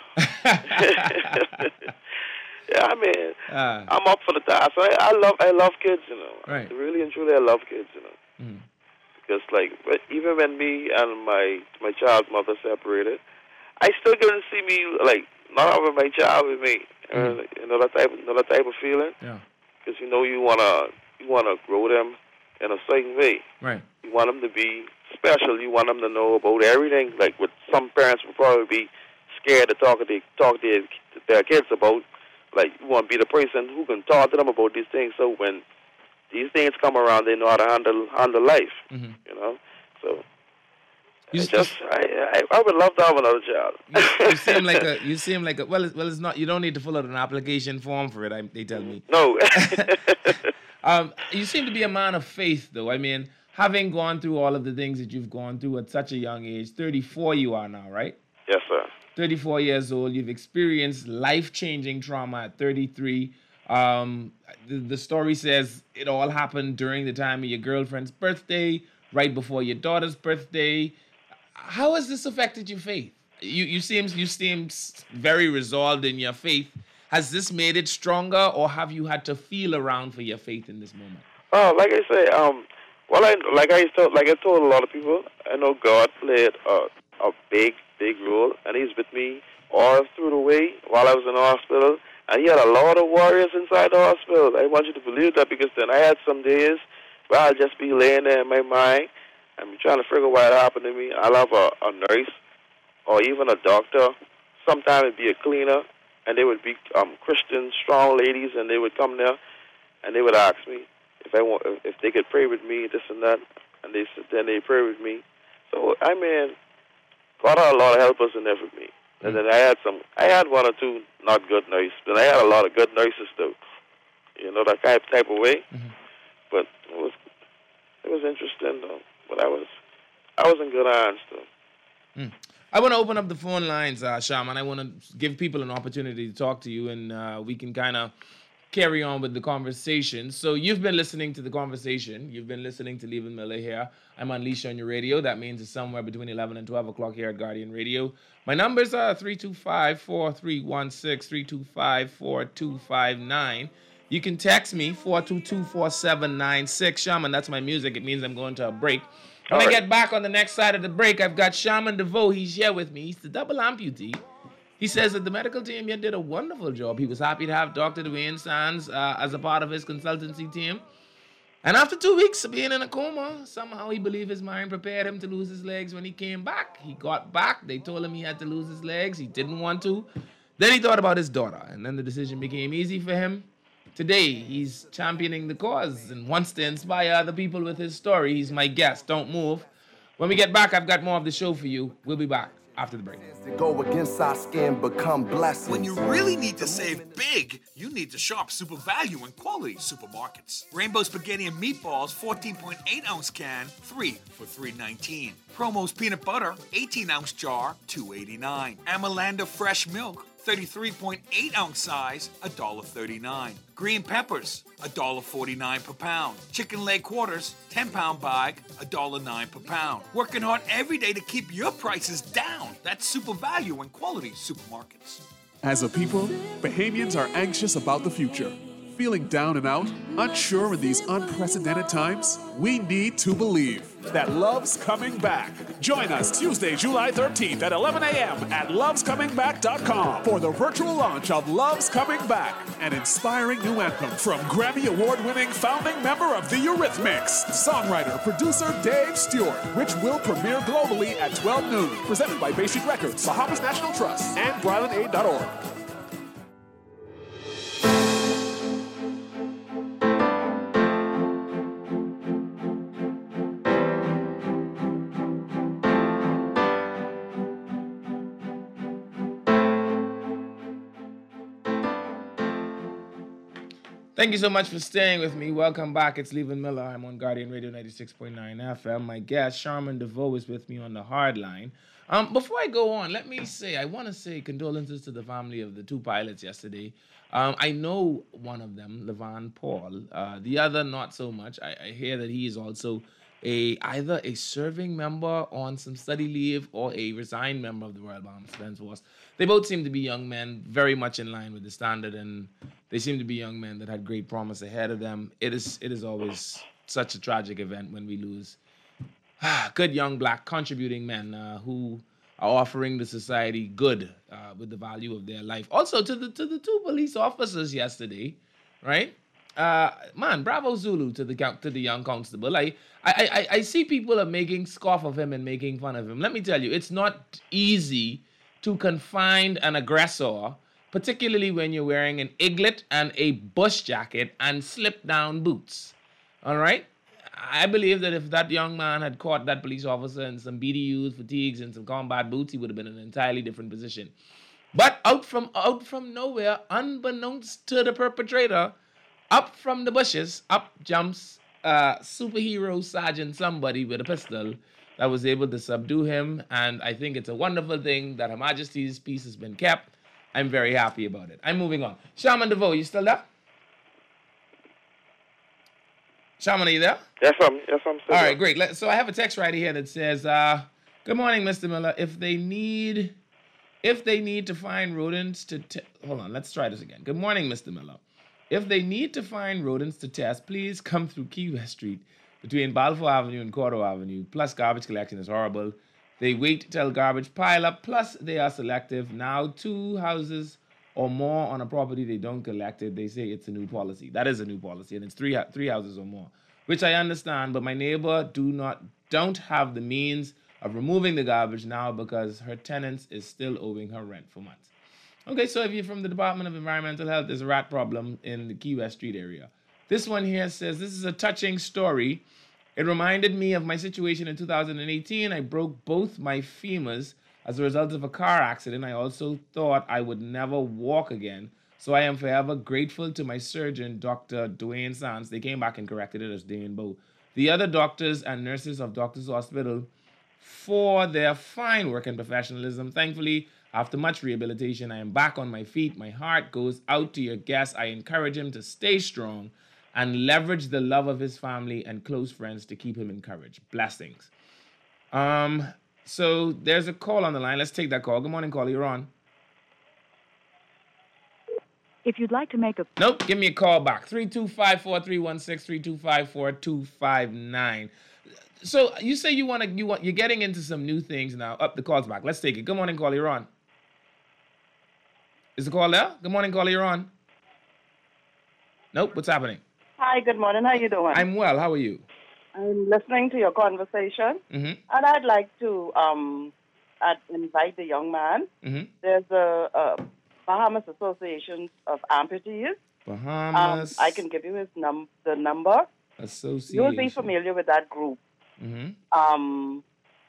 yeah. Yeah, I mean, Uh, I'm up for the task. I, I love, I love kids, you know. Right. Really and truly, I love kids, you know. mhm. Because like, but even when me and my my child's mother separated, I still couldn't see me like not having my child with me. Mhm. Uh, you know that type, you know that type of feeling. Yeah. Because you know you wanna you wanna grow them in a certain way. Right. You want them to be special. You want them to know about everything. Like what some parents would probably be scared to talk to their, talk to their, to their kids about. Like you want to be the person who can talk to them about these things. So when these things come around, they know how to handle handle life. Mhm. You know. So You, I s- just I, I I would love to have another child. you, you seem like a you seem like a well it's, well it's not you don't need to fill out an application form for it. I, they tell me. No. Um, you seem to be a man of faith, though. I mean, having gone through all of the things that you've gone through at such a young age, thirty-four you are now, right? Yes, sir. thirty-four years old. You've experienced life-changing trauma at thirty-three. Um, the, the story says it all happened during the time of your girlfriend's birthday, right before your daughter's birthday. How has this affected your faith? You you seem you seem s- very resolved in your faith. Has this made it stronger, or have you had to feel around for your faith in this moment? Oh, like I say, um, well, I like I told, like I told a lot of people, I know God played a a big, big role, and He's with me all through the way while I was in the hospital. And He had a lot of warriors inside the hospital. I want you to believe that, because then I had some days where I'll just be laying there in my mind and be trying to figure out what happened to me. I'll have a, a nurse or even a doctor. Sometimes it'd be a cleaner, and they would be um, Christian, strong ladies, and they would come there and they would ask me if I want, if they could pray with me, this and that, and they then they pray with me. So I mean, God had a lot of helpers in there for me. And then I had some, I had one or two not good nurses, but I had a lot of good nurses too. You know, that kind of type of way. Mm-hmm. But it was, it was interesting though. But I was, I was in good hands too. Mm. I want to open up the phone lines, uh, Shaman. I want to give people an opportunity to talk to you, and uh, we can kind of carry on with the conversation. So you've been listening to the conversation. You've been listening to Levin Miller here. I'm on Leash on your radio. That means it's somewhere between eleven and twelve o'clock here at Guardian Radio. My numbers are three two five, four three one six, three two five, four two five nine. You can text me, four two two, four seven nine six. Shaman, that's my music. It means I'm going to a break. When All I right. get back on the next side of the break, I've got Shaman DeVoe. He's here with me. He's the double amputee. He says that the medical team here did a wonderful job. He was happy to have Doctor Dwayne Sands uh, as a part of his consultancy team. And after two weeks of being in a coma, somehow he believed his mind prepared him to lose his legs when he came back. He got back. They told him he had to lose his legs. He didn't want to. Then he thought about his daughter, and then the decision became easy for him. Today, he's championing the cause and wants to inspire other people with his story. He's my guest. Don't move. When we get back, I've got more of the show for you. We'll be back after the break. To go against our skin, become blessings. When you really need to save big, you need to shop Super Value and Quality Supermarkets. Rainbow Spaghetti and Meatballs, fourteen point eight ounce can, three for three nineteen. Promo's Peanut Butter, eighteen ounce jar, two eighty-nine. Amalanda Fresh Milk, thirty-three point eight ounce size, one thirty-nine. Green peppers, one forty-nine per pound. Chicken leg quarters, ten pound bag, one nine per pound. Working hard every day to keep your prices down. That's Super Value and Quality Supermarkets. As a people, Bahamians are anxious about the future. Feeling down and out, unsure in these unprecedented times? We need to believe that love's coming back. Join us Tuesday, July thirteenth at eleven a.m. at loves coming back dot com for the virtual launch of Love's Coming Back, an inspiring new anthem from Grammy Award-winning founding member of the Eurythmics, songwriter, producer Dave Stewart, which will premiere globally at twelve noon. Presented by Bay Street Records, Bahamas National Trust, and Bryland Aid dot org. Thank you so much for staying with me. Welcome back. It's Levin Miller. I'm on Guardian Radio ninety-six point nine F M. My guest, Shaman DeVoe, is with me on the hard line. Um, before I go on, let me say, I want to say condolences to the family of the two pilots yesterday. Um, I know one of them, Levan Paul. Uh, the other, not so much. I, I hear that he is also a either a serving member on some study leave or a resigned member of the Royal Bahamas Defense Force. They both seem to be young men, very much in line with the standard, and they seem to be young men that had great promise ahead of them. It is it is always such a tragic event when we lose good young black contributing men uh, who are offering the society good uh, with the value of their life. Also to the to the two police officers yesterday, right? Uh, man, bravo Zulu to the to the young constable. I, I I I see people are making scoff of him and making fun of him. Let me tell you, it's not easy to confine an aggressor, particularly when you're wearing an eaglet and a bush jacket and slip-down boots. All right? I believe that if that young man had caught that police officer in some B D Us, fatigues, and some combat boots, he would have been in an entirely different position. But out from out from nowhere, unbeknownst to the perpetrator, up from the bushes, up jumps uh, superhero Sergeant somebody with a pistol that was able to subdue him. And I think it's a wonderful thing that Her Majesty's peace has been kept. I'm very happy about it. I'm moving on. Shaman DeVoe, you still there? Shaman, are you there? Yes, I'm, yes, I'm still All there. right, great. Let- So I have a text right here that says, uh, good morning, Mister Miller. If they need, if they need to find rodents to, t- hold on, let's try this again. Good morning, Mister Miller. If they need to find rodents to test, please come through Key West Street between Balfour Avenue and Cordo Avenue. Plus, garbage collection is horrible. They wait till garbage pile up. Plus, they are selective. Now, two houses or more on a property, they don't collect it. They say it's a new policy. That is a new policy, and it's three three houses or more, which I understand. But my neighbor do not don't have the means of removing the garbage now because her tenants is still owing her rent for months. Okay, so if you're from the Department of Environmental Health, there's a rat problem in the Key West Street area. This one here says, this is a touching story. It reminded me of my situation in two thousand eighteen. I broke both my femurs as a result of a car accident. I also thought I would never walk again. So I am forever grateful to my surgeon, Doctor Dwayne Sands. They came back and corrected it as Dwayne Bowe. The other doctors and nurses of Doctors Hospital for their fine work and professionalism. Thankfully, after much rehabilitation, I am back on my feet. My heart goes out to your guest. I encourage him to stay strong and leverage the love of his family and close friends to keep him encouraged. Blessings. Um, so there's a call on the line. Let's take that call. Good morning, caller. You're on. If you'd like to make a... Nope, give me a call back. three two five, four three one six, three two five, four two five nine. So you say you want to, you want, you're getting into some new things now. Up, the call's back. Let's take it. Good morning, caller. You're on. Is the call there? Good morning, caller. You're on. Nope, what's happening? Hi, good morning. How you doing? I'm well. How are you? I'm listening to your conversation, Mm-hmm. and I'd like to um, I'd invite the young man. Mm-hmm. There's a, a Bahamas Association of Amputees. Bahamas. Um, I can give you his num the number. Association. You'll be familiar with that group. Mm-hmm. Um,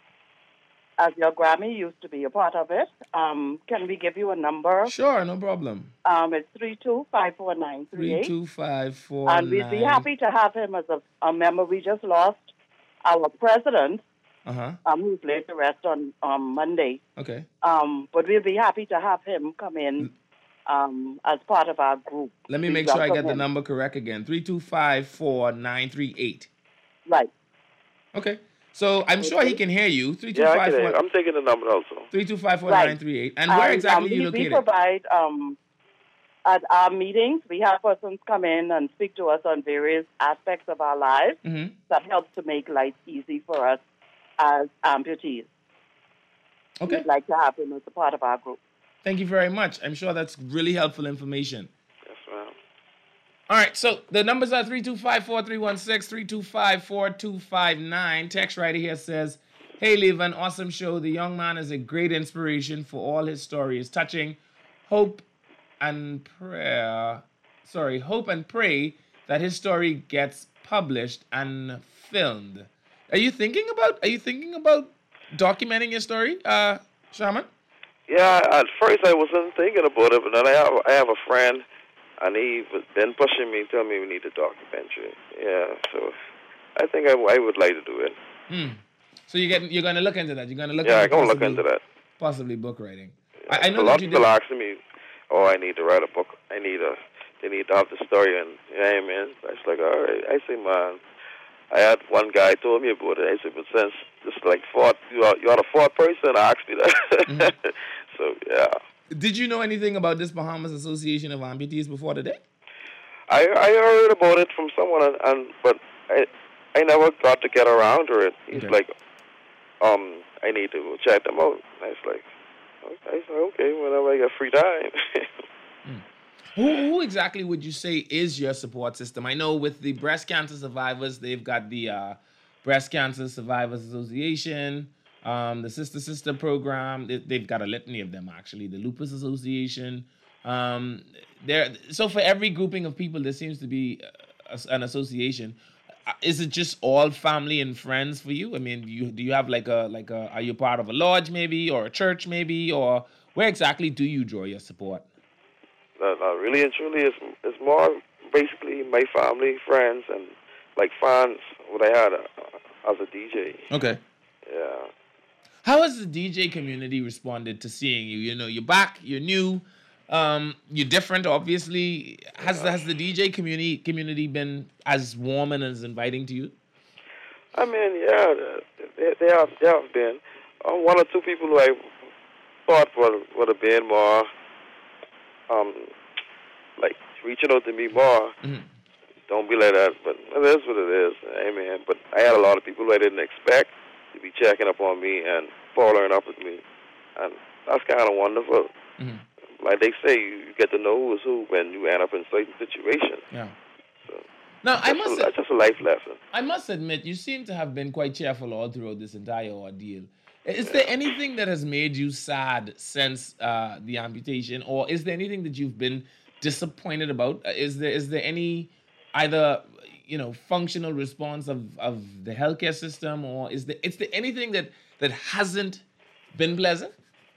as your Grammy used to be a part of it. Um, can we give you a number? Sure, no problem. Um, it's three two five four nine three eight. three two five four nine. And we'd be happy to have him as a, a member. We just lost our president, Uh-huh. um, who's laid to rest on um, Monday. Okay. Um, but we'll be happy to have him come in um, as part of our group. Let me We make sure I welcome get the him. number correct again. three two five four nine three eight. Right. Okay. So I'm sure he can hear you. three two Yeah, I five can hear. four I'm taking the number also. three two five four nine three eight. And where And, exactly um, are you we, we located? provide, um, at our meetings, we have persons come in and speak to us on various aspects of our lives Mm-hmm. that helps to make life easy for us as amputees. Okay. We'd like to have him as a part of our group. Thank you very much. I'm sure that's really helpful information. Yes, ma'am. All right, so the numbers are three two five, four three one six, three two five, four two five nine. Text right here says, hey, Levan, awesome show. The young man is a great inspiration for all his story is touching. Hope and prayer, sorry, hope and pray that his story gets published and filmed. Are you thinking about, are you thinking about documenting your story, uh, Shaman? Yeah, at first I wasn't thinking about it, but then I have, I have a friend, and he's been pushing me, telling me we need a documentary. Yeah, so I think I, I would like to do it. Hmm. So you're getting, you're going to look into that. You're going to look. Yeah, into I'm going to look possibly- into that. Possibly book writing. Yeah. I, I know a that lot you of did. people asking me, oh, I need to write a book. I need a, they need to have the story, and you know what I mean? I was like, all right. I say, man, I had one guy told me about it. I said, but since this like fourth, you are, you are the fourth person asked me that. Mm-hmm. So yeah. Did you know anything about this Bahamas Association of Amputees before today? I I heard about it from someone, and, and but I I never got to get around to it. He's Okay. like, um, I need to check them out. I was like, okay, I said, okay, whenever I get free time. Who, who exactly would you say is your support system? I know with the breast cancer survivors, they've got the uh, Breast Cancer Survivors Association, um, the Sister Sister program. They, they've got a litany of them, actually. The Lupus Association. Um, there. So for every grouping of people, there seems to be a, an association. Uh, Is it just all family and friends for you? I mean, do you do you have like a like a? Are you part of a lodge maybe, or a church maybe, or where exactly do you draw your support? No, no, really and truly, it's, it's more basically my family, friends, and like fans, what I had uh, as a D J. Okay. Yeah. How has the D J community responded to seeing you? You know, you're back, you're new, um, you're different, obviously. Has has the D J community community been as warm and as inviting to you? I mean, yeah, they, they have they have been. Uh, one or two people who I thought would, would have been more, um, like, reaching out to me more. Mhm. Don't be like that, but it is what it is. Amen. But I had a lot of people who I didn't expect to be checking up on me and following up with me, and that's kind of wonderful. Mhm. Like they say, you get to know who's who when you end up in certain situations. Yeah. So Now, I that's, must a, that's just a life lesson. I must admit, you seem to have been quite cheerful all throughout this entire ordeal. Is there anything that has made you sad since uh, the amputation, or is there anything that you've been disappointed about? Uh, Is there is there any either you know functional response of, of the healthcare system, or is there is there anything that that hasn't been pleasant?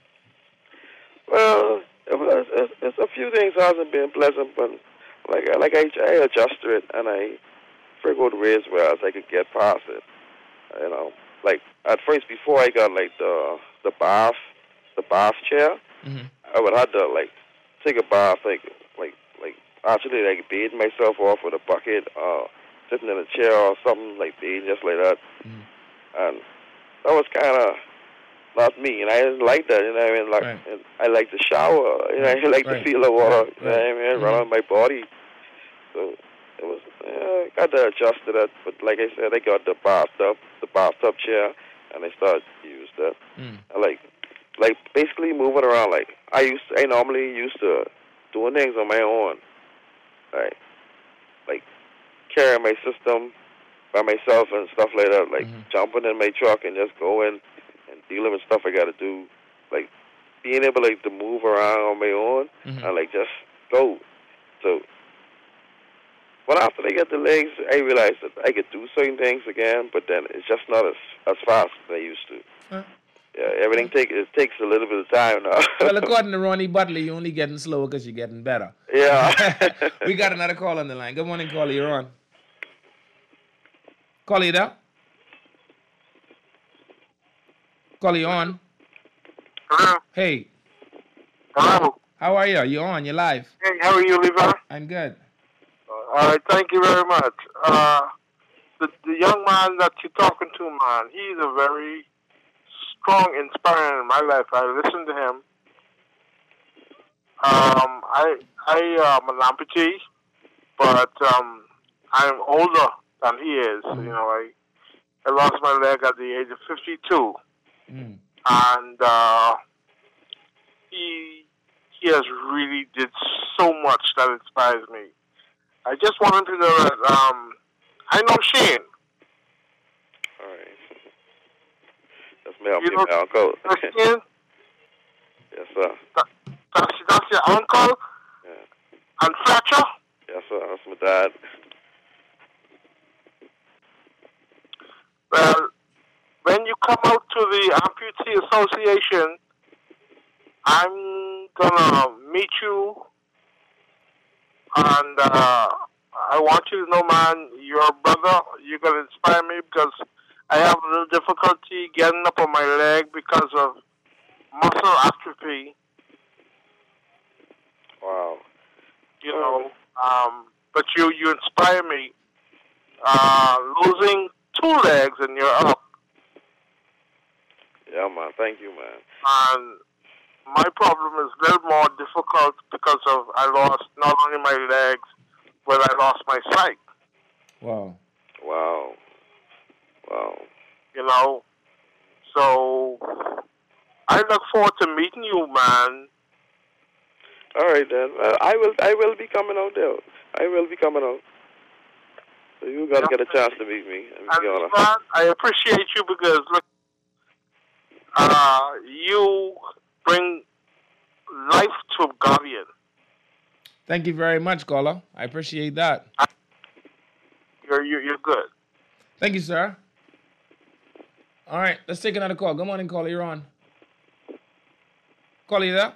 Well, it was, it's, it's a few things hasn't been pleasant, but like like I, I adjusted it and I figured ways where else I could get past it. You know, like at first before I got like the the bath the bath chair, Mm-hmm. I would have to like take a bath like like like actually like bathe myself off with a bucket, uh, sitting in a chair or something like bathe just like that, Mhm. and that was kind of not me, and I didn't like that. You know what I mean? Like, Right. and I like to shower. You know, I like Right. to feel the water. Right. You know what I mean? Run Mhm. on my body. So it was. Yeah, I got to adjust to that. But like I said, I got the bathtub, the bathtub chair, and I started to use that. Mm. I like, like basically moving around. Like I used, I normally used to doing things on my own. Right. Like carrying my system by myself and stuff like that. Like Mhm. jumping in my truck and just going and dealing with stuff I got to do. Like being able like to move around on my own Mhm. and like just go. So, but after they get the legs, I realized that I could do certain things again, but then it's just not as as fast as I used to. Huh. Yeah, everything take it takes a little bit of time now. Well, according to Ronnie Butler, you're only getting slower because you're getting better. Yeah. We got another call on the line. Good morning, caller. You're on. Caller, you there? Caller, you on? Hello. Hey, Hello. how are you? You're on. You're live. Hey, how are you, Levi? I'm good. All right, thank you very much. Uh, the, the young man that you're talking to, man, he's a very strong, inspiring in my life. I listen to him. Um, I I am an amputee, but um, I'm older than he is. You know, I I lost my leg at the age of fifty-two, Mm. and uh, he he has really did so much that inspires me. I just wanted to know that um, I know Shane. All right. That's my, You know- my uncle. Shane, Yes, sir. that's, that's your uncle, Yeah. and Fletcher. Yes, sir. That's my dad. Well, when you come out to the Amputee Association, I'm gonna meet you, and uh, I want you to know, man, you're a brother. You're gonna inspire me because I have a little difficulty getting up on my leg because of muscle atrophy. Wow. You know, um, but you you inspire me. Uh, losing two legs and you're up. Yeah, man. Thank you, man. And my problem is a little more difficult because of I lost not only my legs, but I lost my sight. Wow. Wow. Wow. You know, so I look forward to meeting you, man. All right, then. Uh, I will. I will be coming out there. I will be coming out. So you gotta get a chance to meet me. And And we gonna- man, I appreciate you because look, uh, you bring life to Guardian. Thank you very much, caller. I appreciate that. You're you're, you're good. Thank you, sir. All right, let's take another call. Good morning, caller. You're on. Caller, you there?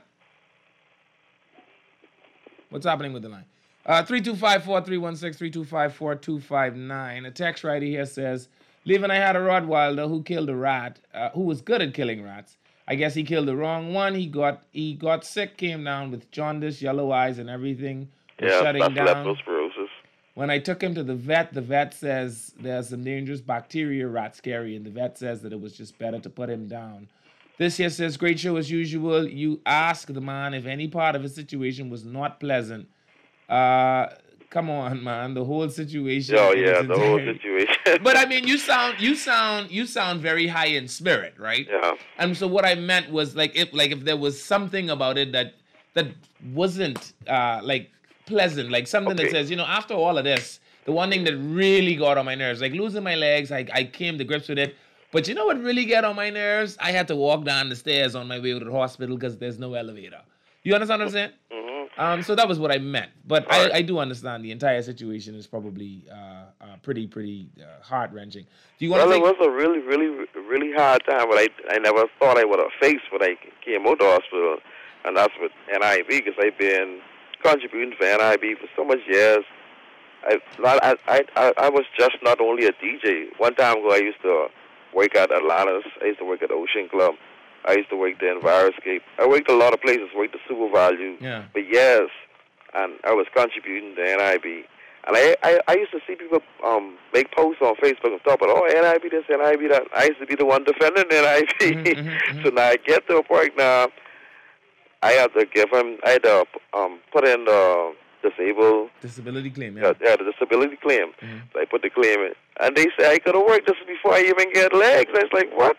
What's happening with the line? Uh, three two five, four three one six, three two five, four two five nine. A text right here says, Liv and I had a Rottweiler who killed a rat, uh, who was good at killing rats. I guess he killed the wrong one. He got he got sick, came down with jaundice, yellow eyes, and everything. Was Yeah, shutting that's down. leptospirosis. When I took him to the vet, the vet says there's some dangerous bacteria rats carry, and the vet says that it was just better to put him down. This here says, great show as usual. You ask the man if any part of his situation was not pleasant. Uh, come on, man. The whole situation. Oh in yeah, its the whole entirety. situation. But I mean, you sound, you sound, you sound very high in spirit, right? Yeah. And so what I meant was like, if like if there was something about it that that wasn't uh, like pleasant, like something Okay. that says, you know, after all of this, the one thing that really got on my nerves, like losing my legs, I I came to grips with it. But you know what really got on my nerves? I had to walk down the stairs on my way to the hospital because there's no elevator. You understand what I'm saying? Mm-hmm. Um, so that was what I meant. But All I, right. I do understand the entire situation is probably uh, uh, pretty, pretty uh, heart wrenching. Do you want Well, to it was a really, really, really hard time. But I, I never thought I would have faced when I came out of the hospital, and that's with N I B because I've been contributing for N I B for so much years. I, I, I, I, I was just not only a D J. One time ago, I used to work at Atlantis. I used to work at Ocean Club. I used to work there in Enviroscape. I worked a lot of places. Worked at Super Value Yeah. for years, and I was contributing to N I B. And I, I, I used to see people um, make posts on Facebook and talk about, oh, N I B this, N I B that. I used to be the one defending N I B. Mhm, mhm, mhm. So now I get to a point now, I have to give him, I had to um, put in the disabled, Disability claim, yeah, yeah. yeah the disability claim. Mhm. So I put the claim in. And they say I could have worked this before I even get legs. I was like, what?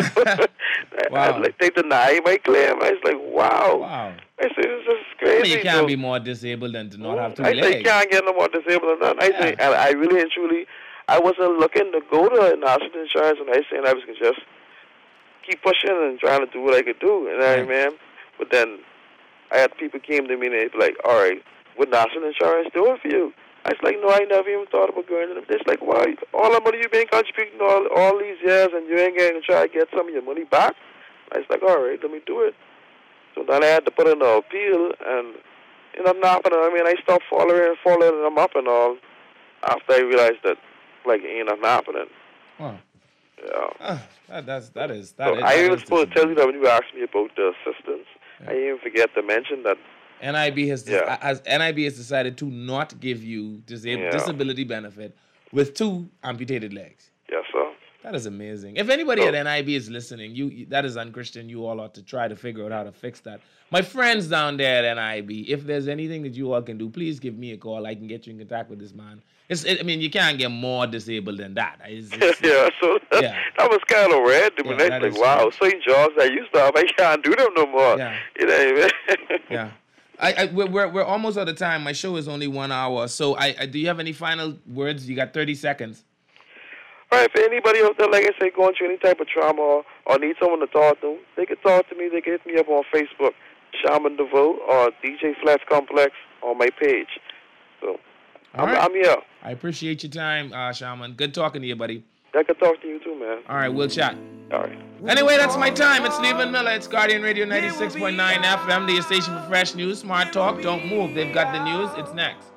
Wow. I, they deny my claim. I was like, wow. Wow. I said, this is I crazy. mean, you can't So- be more disabled than to not have two I say you legs. can't get no more disabled than that. I Yeah. say, and I really and truly, I wasn't looking to go to national insurance, and I saying I was gonna just keep pushing and trying to do what I could do, you know what I Right. mean? But then I had people came to me and they be like, all right, what national insurance doing for you? I was like, no, I never even thought about going to them. They're like, why? All the money you've been contributing all all these years, and you ain't going to try to get some of your money back? I was like, all right, let me do it. So then I had to put in an appeal, and you know, nothing. I mean, I stopped following and following them up and all after I realized that, like, it ain't nothing happening. Wow. Yeah. Ah, that, that's, that is, that So is. I that even is supposed to tell you that when you asked me about the assistance, I even forget to mention that. N I B has, Yeah. has N I B has decided to not give you disab- Yeah. disability benefit with two amputated legs. Yes, sir. That is amazing. If anybody So- at N I B is listening, you you- that is unchristian. You all ought to try to figure out how to fix that. My friends down there at N I B, if there's anything that you all can do, please give me a call. I can get you in contact with this man. It's, it, I mean, you can't get more disabled than that. It's- it's- yeah, so that, Yeah. that was kind of rare to me. Yeah, I that was is like, wow, certain jobs I used to have, I can't do them no more. Yeah. You know what I mean? yeah. I, I we're, we're we're almost out of time. My show is only one hour. So I, I do you have any final words? You got thirty seconds. All right, for anybody out there, like I say, going through any type of trauma or, or need someone to talk to, they can talk to me. They can hit me up on Facebook, Shaman DeVoe, or D J Flex Complex on my page. So All I'm, right. I'm here. I appreciate your time, uh, Shaman. Good talking to you, buddy. I can talk to you too, man. All right, we'll chat. All right. Anyway, that's my time. It's Stephen Miller. It's Guardian Radio ninety-six point nine F M, the station for fresh news, smart talk. Don't move. They've got the news. It's next.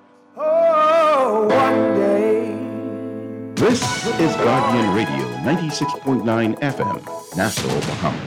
Oh, one day. This is Guardian Radio ninety-six point nine F M, Nassau, Bahamas.